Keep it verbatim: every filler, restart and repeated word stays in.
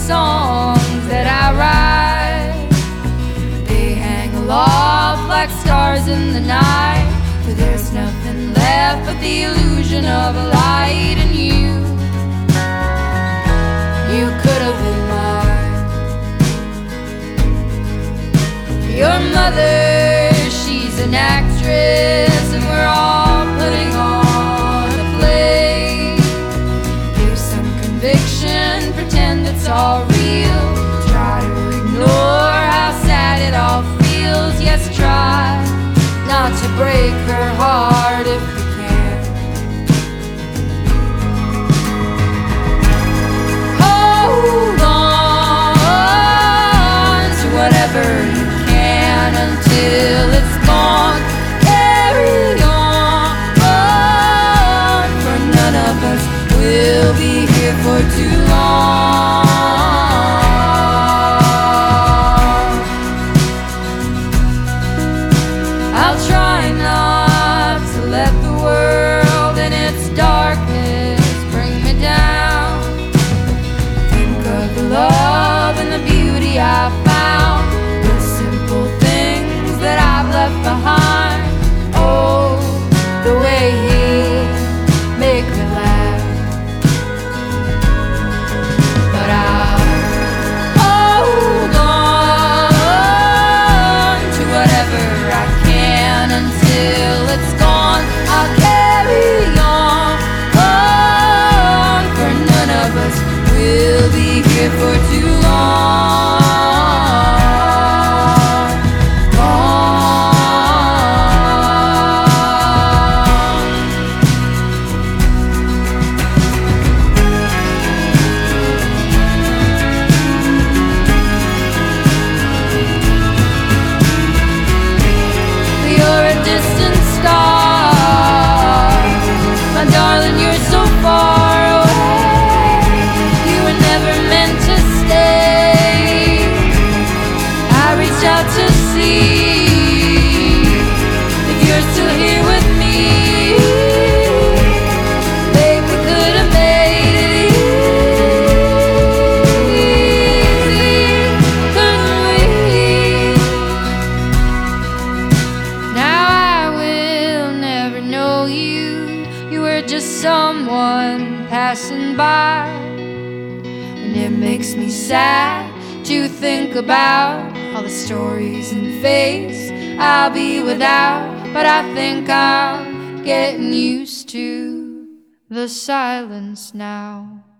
songs that I write. They hang aloft like stars in the night, but there's nothing left but the illusion of a light in you. You could have been mine. Your mother, she's an actress, and we're all putting on a play. Give some conviction, pretend it's all real. Try to ignore how sad it all feels. Yes, try not to break her heart if you can. Hold on to whatever you can until it's gone. Carry on, for none of us will be here for too long. I'll try not to let the world in its darkness bring me down. Think of the love and the beauty I found, the simple things that I've left behind. Oh, the way he'd make me laugh. But I'll hold on to whatever I can until it's gone. I'll carry on, on, for none of us will be here for too long. You're a distant star, my darling, you're so far away. You were never meant to stay. I reached out to see if you're still here with me. Babe, we could have made it easy, couldn't we? Now I will never know you. You were just someone passing by, and it makes me sad to think about all the stories and fates I'll be without. But I think I'm getting used to the silence now.